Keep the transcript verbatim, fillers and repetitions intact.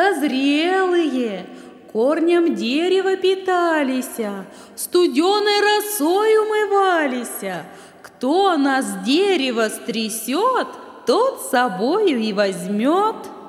Созрелые, корнем дерева питалися, студеной росой умывалися. Кто нас дерево стрясет, тот с собою и возьмет.